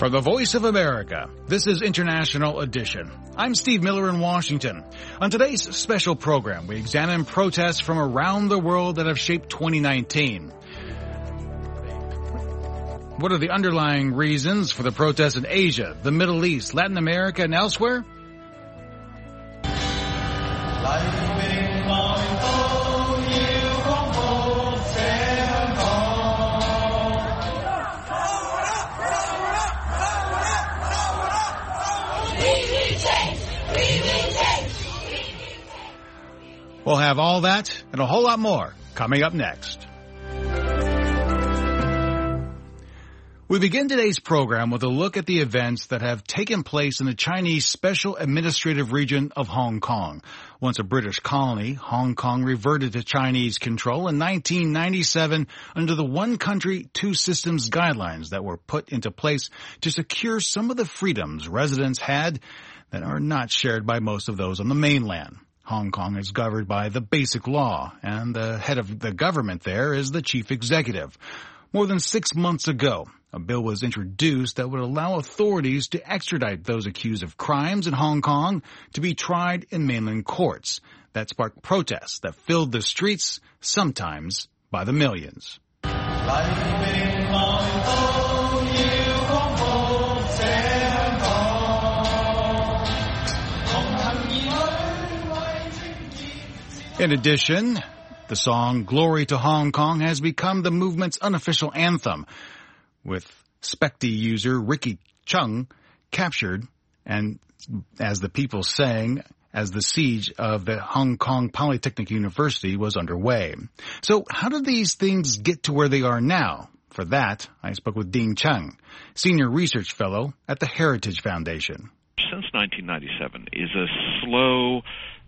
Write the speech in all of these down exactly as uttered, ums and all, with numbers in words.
From the Voice of America, this is International Edition. I'm Steve Miller in Washington. On today's special program, we examine protests from around the world that have shaped twenty nineteen. What are the underlying reasons for the protests in Asia, the Middle East, Latin America, and elsewhere? We'll have all that and a whole lot more coming up next. We begin today's program with a look at the events that have taken place in the Chinese Special Administrative Region of Hong Kong. Once a British colony, Hong Kong reverted to Chinese control in nineteen ninety-seven under the One Country, Two Systems guidelines that were put into place to secure some of the freedoms residents had that are not shared by most of those on the mainland. Hong Kong is governed by the Basic Law, and the head of the government there is the chief executive. More than six months ago, a bill was introduced that would allow authorities to extradite those accused of crimes in Hong Kong to be tried in mainland courts. That sparked protests that filled the streets, sometimes by the millions. In addition, the song Glory to Hong Kong has become the movement's unofficial anthem, with Specti user Ricky Chung captured and as the people sang as the siege of the Hong Kong Polytechnic University was underway. So how did these things get to where they are now? For that, I spoke with Ding Chung, Senior Research Fellow at the Heritage Foundation. Since nineteen ninety-seven is a slow,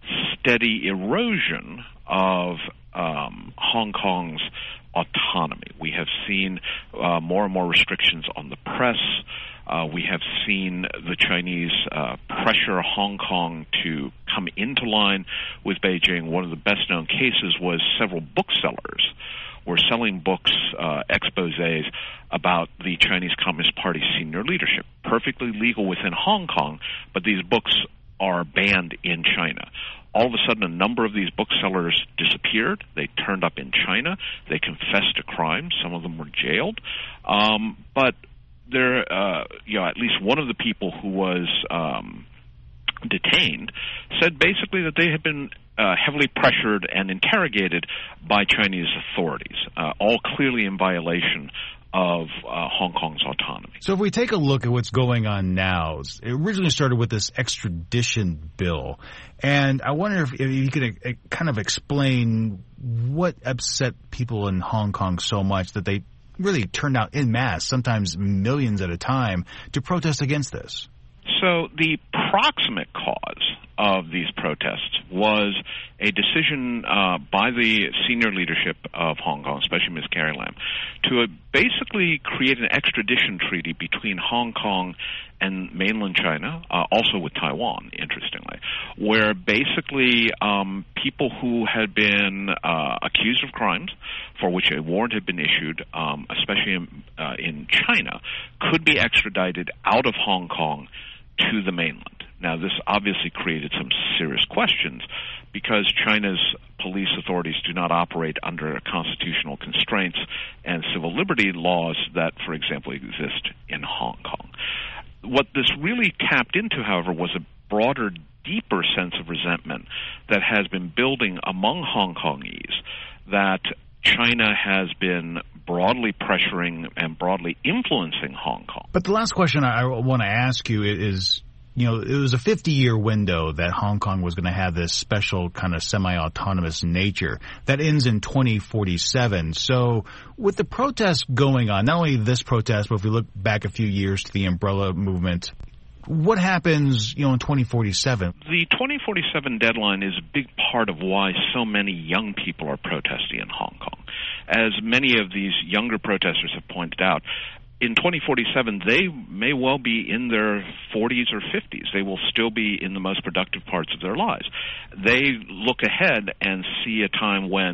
steady erosion of um, Hong Kong's autonomy. We have seen uh, more and more restrictions on the press. Uh, we have seen the Chinese uh, pressure Hong Kong to come into line with Beijing. One of the best-known cases was several booksellers were selling books, uh, exposés about the Chinese Communist Party senior leadership, perfectly legal within Hong Kong, but these books are banned in China. All of a sudden, a number of these booksellers disappeared. They turned up in China. They confessed to crimes. Some of them were jailed. Um, but there, uh, you know, at least one of the people who was um, detained said basically that they had been uh, heavily pressured and interrogated by Chinese authorities, uh, all clearly in violation of uh, Hong Kong's autonomy. So if we take a look at what's going on now, it originally started with this extradition bill. And I wonder if, if you could uh, kind of explain what upset people in Hong Kong so much that they really turned out en masse, sometimes millions at a time, to protest against this. So the proximate cause of these protests was a decision uh, by the senior leadership of Hong Kong, especially Miz Carrie Lam, to uh, basically create an extradition treaty between Hong Kong and mainland China, uh, also with Taiwan, interestingly, where basically um, people who had been uh, accused of crimes for which a warrant had been issued, um, especially in, uh, in China, could be extradited out of Hong Kong to the mainland. Now, this obviously created some serious questions because China's police authorities do not operate under constitutional constraints and civil liberty laws that, for example, exist in Hong Kong. What this really tapped into, however, was a broader, deeper sense of resentment that has been building among Hong Kongese that China has been broadly pressuring and broadly influencing Hong Kong. But the last question I want to ask you is, you know, it was a fifty-year window that Hong Kong was going to have this special kind of semi-autonomous nature that ends in twenty forty-seven. So with the protests going on, not only this protest, but if we look back a few years to the umbrella movement, what happens, you know, in twenty forty-seven? The twenty forty-seven deadline is a big part of why so many young people are protesting in Hong Kong. As many of these younger protesters have pointed out, in twenty forty-seven, they may well be in their forties or fifties. They will still be in the most productive parts of their lives. They look ahead and see a time when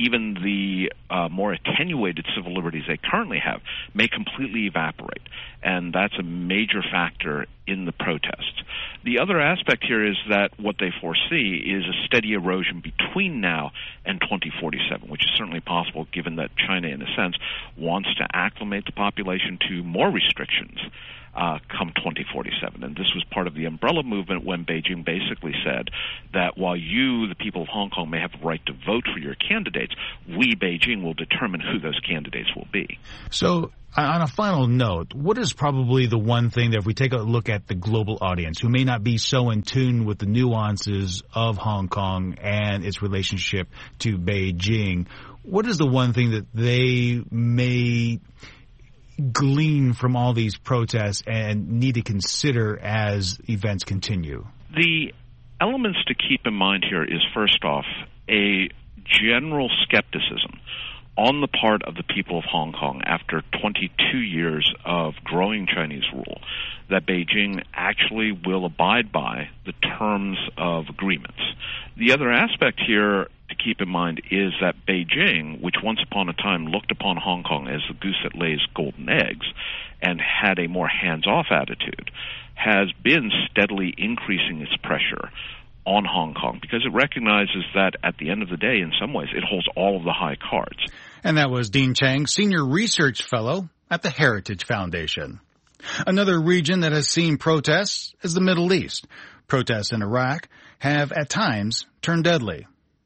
even the uh, more attenuated civil liberties they currently have may completely evaporate. And that's a major factor in the protests. The other aspect here is that what they foresee is a steady erosion between now and twenty forty-seven, which is certainly possible given that China, in a sense, wants to acclimate the population to more restrictions uh, come twenty forty-seven. And this was part of the umbrella movement when Beijing basically said that while you, the people of Hong Kong, may have the right to vote for your candidates, we, Beijing, will determine who those candidates will be. So, on a final note, what is probably the one thing that if we take a look at the global audience who may not be so in tune with the nuances of Hong Kong and its relationship to Beijing, what is the one thing that they may glean from all these protests and need to consider as events continue? The elements to keep in mind here is, first off, a general skepticism on the part of the people of Hong Kong after twenty-two years of growing Chinese rule that Beijing actually will abide by the terms of agreements. The other aspect here to keep in mind is that Beijing, which once upon a time looked upon Hong Kong as the goose that lays golden eggs and had a more hands-off attitude, has been steadily increasing its pressure on Hong Kong because it recognizes that at the end of the day, in some ways, it holds all of the high cards. And that was Dean Chang, Senior Research Fellow at the Heritage Foundation. Another region that has seen protests is the Middle East. Protests in Iraq have at times turned deadly.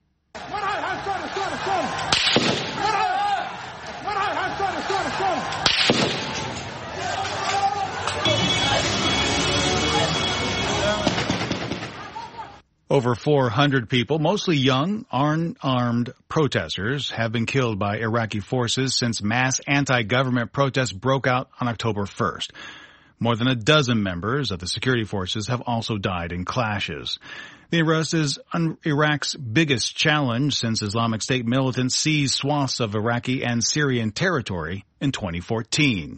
Over four hundred people, mostly young, unarmed protesters, have been killed by Iraqi forces since mass anti-government protests broke out on October first. More than a dozen members of the security forces have also died in clashes. The arrest is Iraq's biggest challenge since Islamic State militants seized swaths of Iraqi and Syrian territory in twenty fourteen.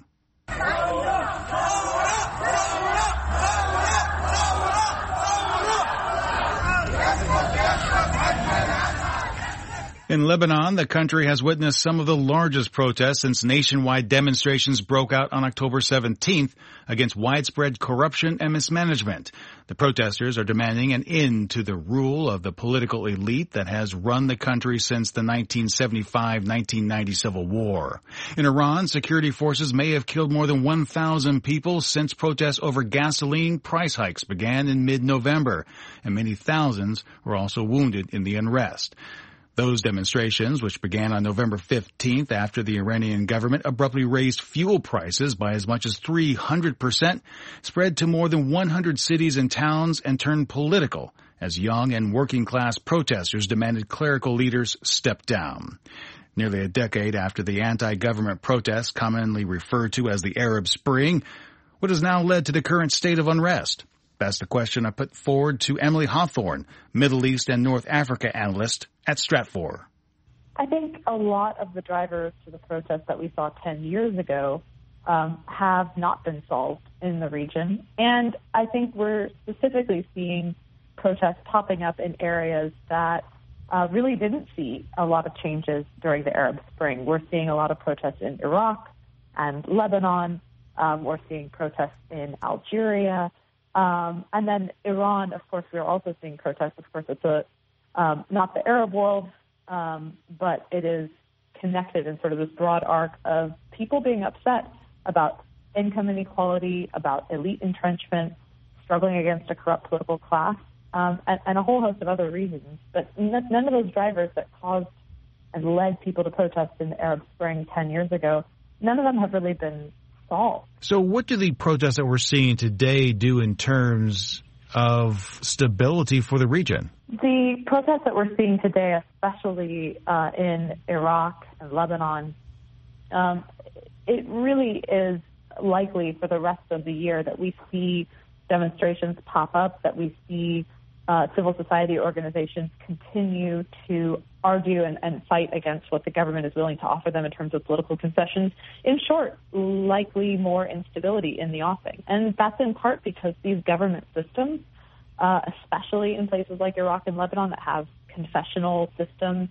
In Lebanon, the country has witnessed some of the largest protests since nationwide demonstrations broke out on October seventeenth against widespread corruption and mismanagement. The protesters are demanding an end to the rule of the political elite that has run the country since the nineteen seventy-five nineteen ninety Civil War. In Iran, security forces may have killed more than one thousand people since protests over gasoline price hikes began in mid-November, and many thousands were also wounded in the unrest. Those demonstrations, which began on November fifteenth after the Iranian government abruptly raised fuel prices by as much as three hundred percent, spread to more than one hundred cities and towns and turned political as young and working-class protesters demanded clerical leaders step down. Nearly a decade after the anti-government protests, commonly referred to as the Arab Spring, what has now led to the current state of unrest? That's the question I put forward to Emily Hawthorne, Middle East and North Africa analyst at Stratfor. I think a lot of the drivers to the protests that we saw ten years ago um, have not been solved in the region. And I think we're specifically seeing protests popping up in areas that uh, really didn't see a lot of changes during the Arab Spring. We're seeing a lot of protests in Iraq and Lebanon. Um, we're seeing protests in Algeria. Um, and then Iran, of course, we're also seeing protests. Of course, it's a, um, not the Arab world, um, but it is connected in sort of this broad arc of people being upset about income inequality, about elite entrenchment, struggling against a corrupt political class, um, and, and a whole host of other reasons. But none of those drivers that caused and led people to protest in the Arab Spring ten years ago, none of them have really been solved. So what do the protests that we're seeing today do in terms of stability for the region? The protests that we're seeing today, especially uh, in Iraq and Lebanon, um, it really is likely for the rest of the year that we see demonstrations pop up, that we see uh, civil society organizations continue to argue and, and fight against what the government is willing to offer them in terms of political concessions. In short, likely more instability in the offing. And that's in part because these government systems, uh, especially in places like Iraq and Lebanon that have confessional systems,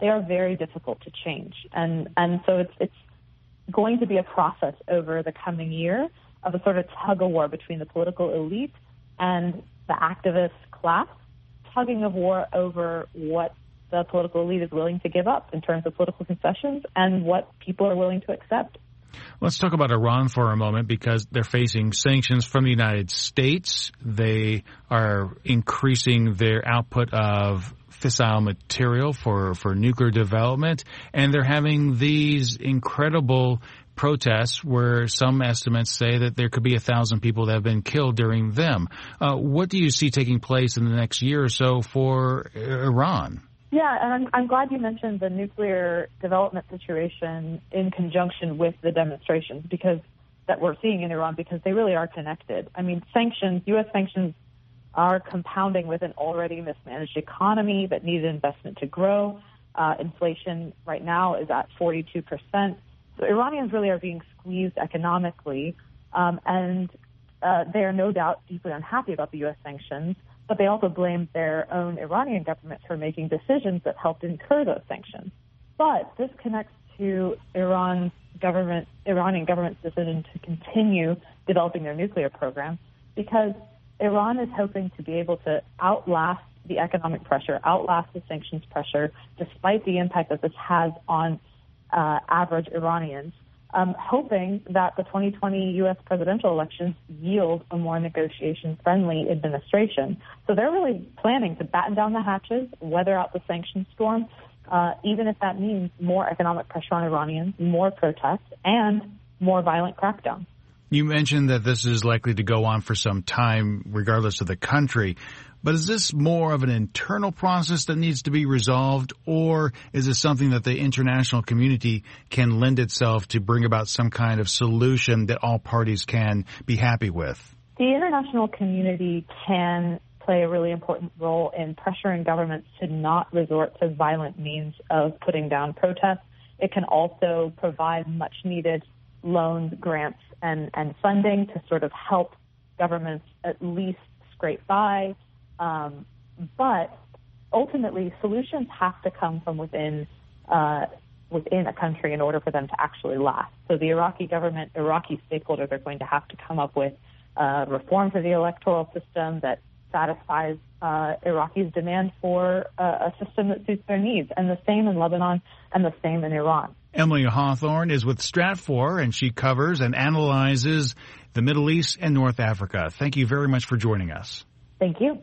they are very difficult to change. And, and so it's, it's going to be a process over the coming year of a sort of tug-of-war between the political elite and the activist class, tugging of war over what the political elite is willing to give up in terms of political concessions and what people are willing to accept. Let's talk about Iran for a moment, because they're facing sanctions from the United States. They are increasing their output of fissile material for, for nuclear development, and they're having these incredible protests where some estimates say that there could be a thousand people that have been killed during them. Uh, what do you see taking place in the next year or so for Iran? Yeah, and I'm, I'm glad you mentioned the nuclear development situation in conjunction with the demonstrations because that we're seeing in Iran, because they really are connected. I mean, sanctions, U S sanctions are compounding with an already mismanaged economy that needed investment to grow. Uh, inflation right now is at forty-two percent. So Iranians really are being squeezed economically, um, and uh, they are no doubt deeply unhappy about the U S sanctions. But they also blame their own Iranian government for making decisions that helped incur those sanctions. But this connects to Iran's government, Iranian government's decision to continue developing their nuclear program, because Iran is hoping to be able to outlast the economic pressure, outlast the sanctions pressure, despite the impact that this has on uh, average Iranians. Um, hoping that the twenty twenty U S presidential elections yield a more negotiation-friendly administration. So they're really planning to batten down the hatches, weather out the sanctions storm, uh, even if that means more economic pressure on Iranians, more protests, and more violent crackdown. You mentioned that this is likely to go on for some time, regardless of the country. But is this more of an internal process that needs to be resolved, or is it something that the international community can lend itself to bring about some kind of solution that all parties can be happy with? The international community can play a really important role in pressuring governments to not resort to violent means of putting down protests. It can also provide much-needed loans, grants, and, and funding to sort of help governments at least scrape by. Um, but ultimately, solutions have to come from within uh, within a country in order for them to actually last. So the Iraqi government, Iraqi stakeholders are going to have to come up with uh, reform for the electoral system that satisfies uh, Iraqis' demand for uh, a system that suits their needs, and the same in Lebanon and the same in Iran. Emily Hawthorne is with Stratfor, and she covers and analyzes the Middle East and North Africa. Thank you very much for joining us. Thank you.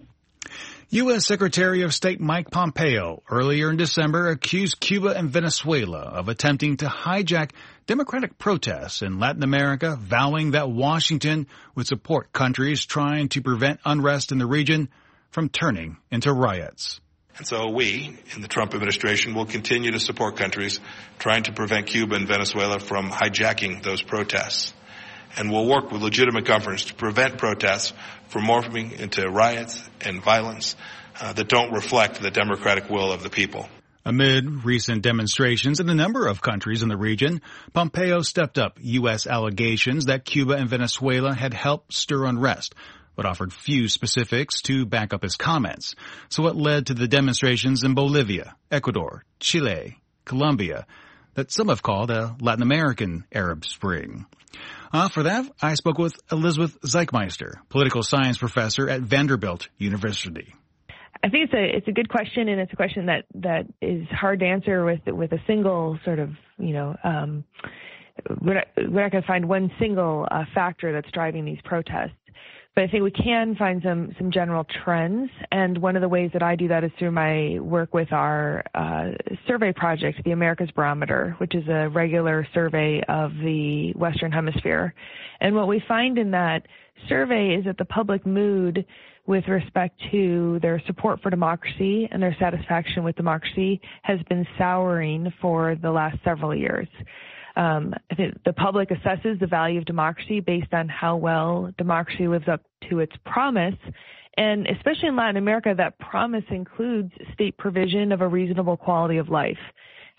U S. Secretary of State Mike Pompeo earlier in December accused Cuba and Venezuela of attempting to hijack democratic protests in Latin America, vowing that Washington would support countries trying to prevent unrest in the region from turning into riots. And so we, in the Trump administration, will continue to support countries trying to prevent Cuba and Venezuela from hijacking those protests. And we'll work with legitimate governments to prevent protests from morphing into riots and violence uh, that don't reflect the democratic will of the people. Amid recent demonstrations in a number of countries in the region, Pompeo stepped up U S allegations that Cuba and Venezuela had helped stir unrest, but offered few specifics to back up his comments. So what led to the demonstrations in Bolivia, Ecuador, Chile, Colombia, that some have called a Latin American Arab Spring? Uh, for that, I spoke with Elizabeth Zeichmeister, political science professor at Vanderbilt University. I think it's a it's a good question, and it's a question that, that is hard to answer with with a single sort of, you know, um, we're not, we're not going to find one single uh, factor that's driving these protests. But I think we can find some, some general trends, and one of the ways that I do that is through my work with our uh, survey project, the America's Barometer, which is a regular survey of the Western Hemisphere. And what we find in that survey is that the public mood with respect to their support for democracy and their satisfaction with democracy has been souring for the last several years. Um, I think the public assesses the value of democracy based on how well democracy lives up to its promise. And especially in Latin America, that promise includes state provision of a reasonable quality of life.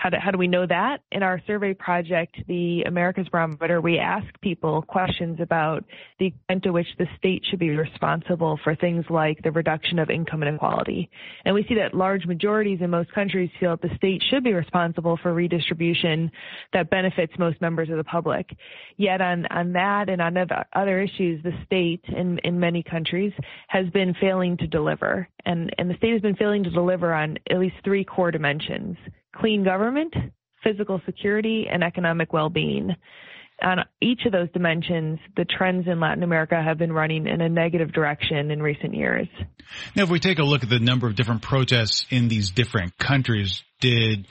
How do, how do we know that? In our survey project, the America's Barometer, we ask people questions about the extent to which the state should be responsible for things like the reduction of income inequality. And we see that large majorities in most countries feel that the state should be responsible for redistribution that benefits most members of the public. Yet on, on that and on other issues, the state in, in many countries has been failing to deliver. And, and the state has been failing to deliver on at least three core dimensions: clean government, physical security, and economic well-being. On each of those dimensions, the trends in Latin America have been running in a negative direction in recent years. Now, if we take a look at the number of different protests in these different countries, did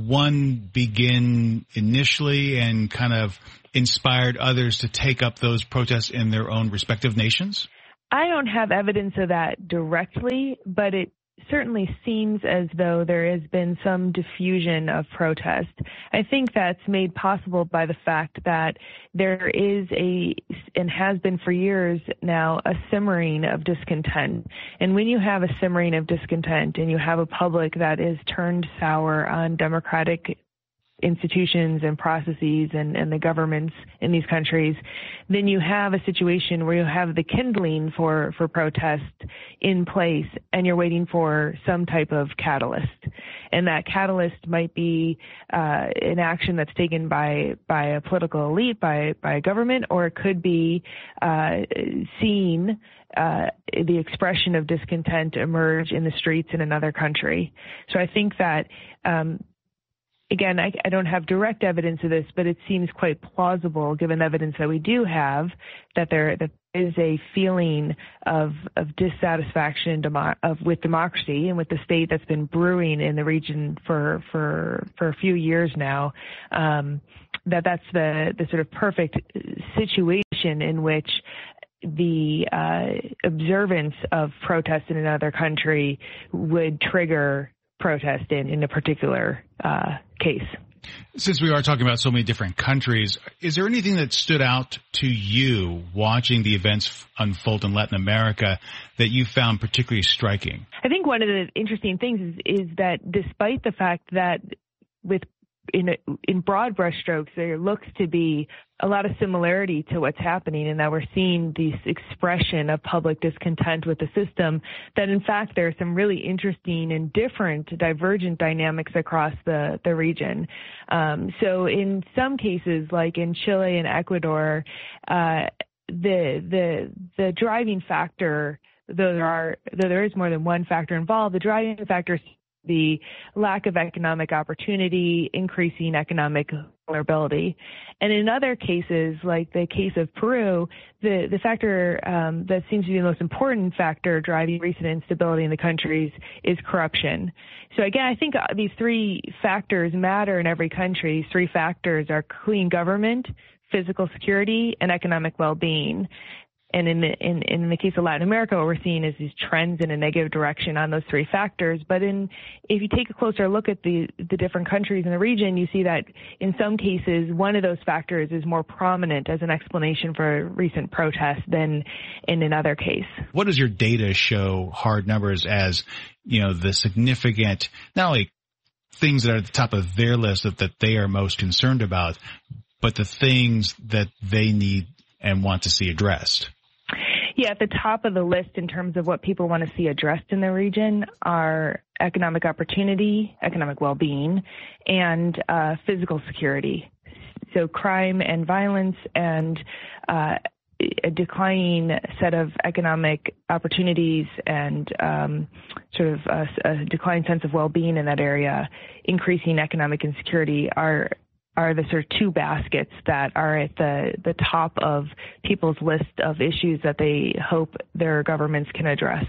one begin initially and kind of inspired others to take up those protests in their own respective nations? I don't have evidence of that directly, but it certainly seems as though there has been some diffusion of protest. I think that's made possible by the fact that there is a, and has been for years now, a simmering of discontent. And when you have a simmering of discontent and you have a public that is turned sour on democratic institutions and processes and, and the governments in these countries, then you have a situation where you have the kindling for, for protest in place and you're waiting for some type of catalyst. And that catalyst might be uh, an action that's taken by, by a political elite, by, by a government, or it could be uh, seeing uh, the expression of discontent emerge in the streets in another country. So I think that um, Again, I, I don't have direct evidence of this, but it seems quite plausible, given the evidence that we do have, that there that is a feeling of of dissatisfaction demo, of with democracy and with the state that's been brewing in the region for for for a few years now. Um, that that's the the sort of perfect situation in which the uh, observance of protests in another country would trigger protest in, in a particular uh, case. Since we are talking about so many different countries, is there anything that stood out to you watching the events unfold in Latin America that you found particularly striking? I think one of the interesting things is, is that despite the fact that with in, in broad brushstrokes, there looks to be a lot of similarity to what's happening, and that we're seeing this expression of public discontent with the system, that in fact there are some really interesting and different divergent dynamics across the, the region. Um, so in some cases, like in Chile and Ecuador, uh, the, the, the driving factor, though there are, though there is more than one factor involved, the driving factor is the lack of economic opportunity, increasing economic vulnerability. And in other cases, like the case of Peru, the, the factor um, that seems to be the most important factor driving recent instability in the countries is corruption. So again, I think these three factors matter in every country. These three factors are clean government, physical security, and economic well-being. And in the, in, in the case of Latin America, what we're seeing is these trends in a negative direction on those three factors. But in, if you take a closer look at the, the different countries in the region, you see that in some cases, one of those factors is more prominent as an explanation for recent protests than in another case. What does your data show, hard numbers, as, you know, the significant, not only things that are at the top of their list that, that they are most concerned about, but the things that they need and want to see addressed? Yeah, at the top of the list in terms of what people want to see addressed in the region are economic opportunity, economic well-being, and uh, physical security. So crime and violence and uh, a declining set of economic opportunities and um, sort of a, a declining sense of well-being in that area, increasing economic insecurity are are the sort of two baskets that are at the, the top of people's list of issues that they hope their governments can address.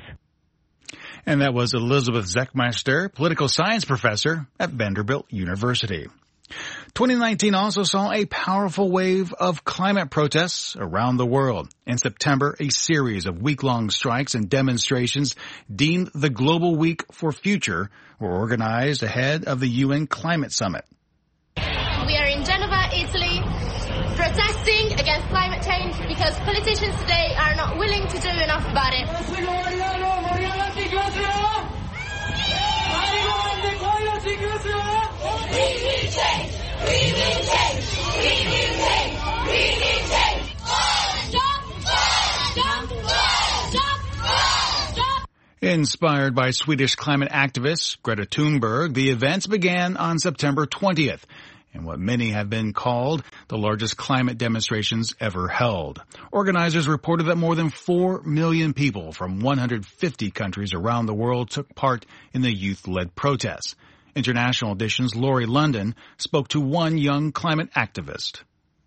And that was Elizabeth Zechmeister, political science professor at Vanderbilt University. twenty nineteen also saw a powerful wave of climate protests around the world. In September, a series of week-long strikes and demonstrations deemed the Global Week for Future were organized ahead of the U N Climate Summit. We are in Geneva, Italy, protesting against climate change because politicians today are not willing to do enough about it. Inspired by Swedish climate activist Greta Thunberg, the events began on September twentieth in what many have been called the largest climate demonstrations ever held. Organizers reported that more than four million people from one hundred fifty countries around the world took part in the youth-led protests. International Edition's Lori London spoke to one young climate activist.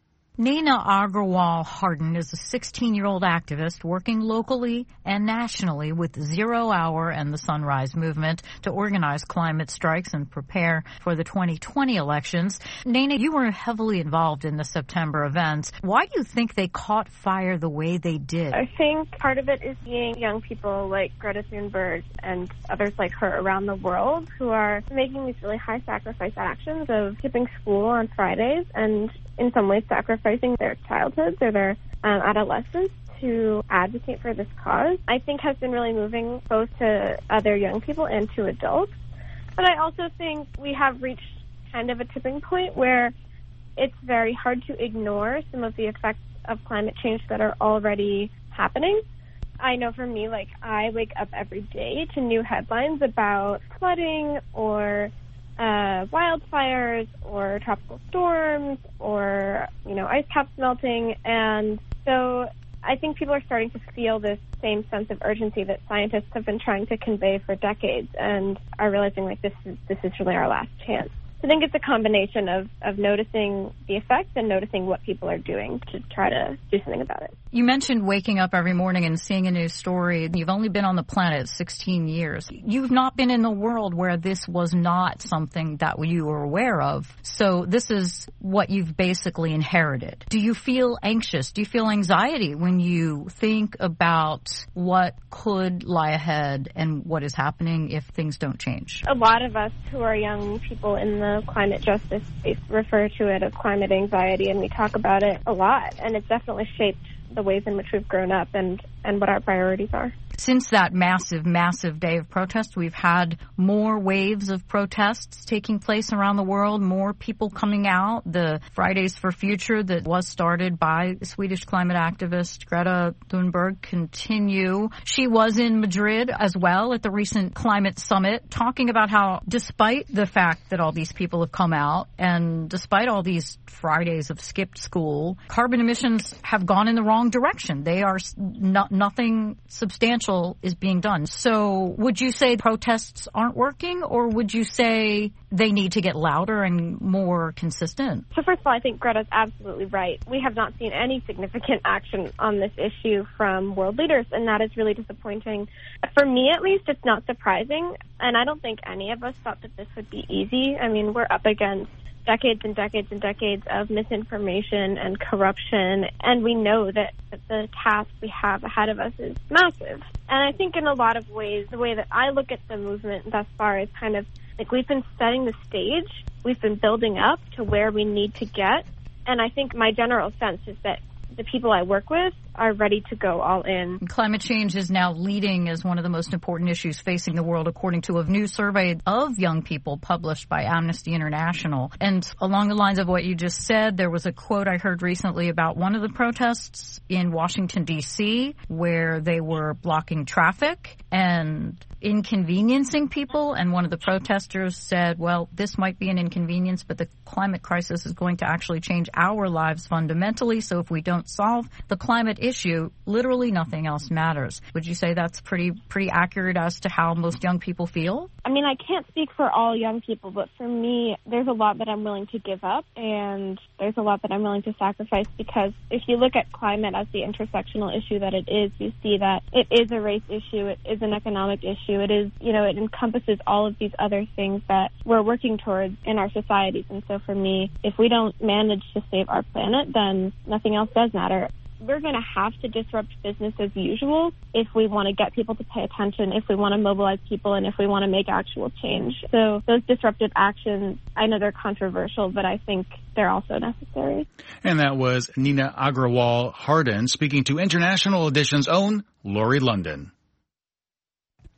Nina Agarwal Hardin is a sixteen-year-old activist working locally and nationally with Zero Hour and the Sunrise Movement to organize climate strikes and prepare for the twenty twenty elections. Nina, you were heavily involved in the September events. Why do you think they caught fire the way they did? I think part of it is seeing young people like Greta Thunberg and others like her around the world who are making these really high sacrifice actions of skipping school on Fridays and in some ways sacrificing their childhoods or their um, adolescence to advocate for this cause, I think has been really moving both to other young people and to adults. But I also think we have reached kind of a tipping point where it's very hard to ignore some of the effects of climate change that are already happening. I know for me, like, I wake up every day to new headlines about flooding or Uh, wildfires or tropical storms or, you know, ice caps melting. And so I think people are starting to feel this same sense of urgency that scientists have been trying to convey for decades and are realizing, like, this is, this is really our last chance. I think it's a combination of, of noticing the effects and noticing what people are doing to try to do something about it. You mentioned waking up every morning and seeing a new story. You've only been on the planet sixteen years. You've not been in the world where this was not something that you were aware of. So this is what you've basically inherited. Do you feel anxious? Do you feel anxiety when you think about what could lie ahead and what is happening if things don't change? A lot of us who are young people in the climate justice space refer to it as climate anxiety, and we talk about it a lot, and it's definitely shaped the ways in which we've grown up and, and what our priorities are. Since that massive, massive day of protest, we've had more waves of protests taking place around the world, more people coming out. The Fridays for Future that was started by Swedish climate activist Greta Thunberg continue. She was in Madrid as well at the recent climate summit, talking about how despite the fact that all these people have come out and despite all these Fridays of skipped school, carbon emissions have gone in the wrong direction. They are not, nothing substantial is being done. So would you say protests aren't working, or would you say they need to get louder and more consistent? So first of all, I think Greta's absolutely right. We have not seen any significant action on this issue from world leaders, and that is really disappointing. For me, at least, it's not surprising, and I don't think any of us thought that this would be easy. I mean, we're up against decades and decades and decades of misinformation and corruption, and we know that, that the task we have ahead of us is massive. And I think in a lot of ways, the way that I look at the movement thus far is kind of like we've been setting the stage, we've been building up to where we need to get, and I think my general sense is that the people I work with are ready to go all in. Climate change is now leading as one of the most important issues facing the world, according to a new survey of young people published by Amnesty International. And along the lines of what you just said, there was a quote I heard recently about one of the protests in Washington, D C, where they were blocking traffic and inconveniencing people. And one of the protesters said, well, this might be an inconvenience, but the climate crisis is going to actually change our lives fundamentally. So if we don't solve the climate issue, literally nothing else matters. Would you say that's pretty pretty accurate as to how most young people feel? I mean, I can't speak for all young people, but for me, there's a lot that I'm willing to give up, and there's a lot that I'm willing to sacrifice, because if you look at climate as the intersectional issue that it is, you see that it is a race issue, it is an economic issue, it is, you know, it encompasses all of these other things that we're working towards in our societies. And so for me, if we don't manage to save our planet, then nothing else does matter. We're going to have to disrupt business as usual if we want to get people to pay attention, if we want to mobilize people, and if we want to make actual change. So those disruptive actions, I know they're controversial, but I think they're also necessary. And that was Nina Agarwal Hardin speaking to International Edition's own Lori London.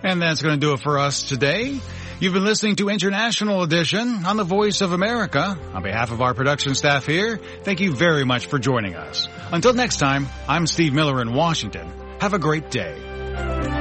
And that's going to do it for us today. You've been listening to International Edition on the Voice of America. On behalf of our production staff here, thank you very much for joining us. Until next time, I'm Steve Miller in Washington. Have a great day.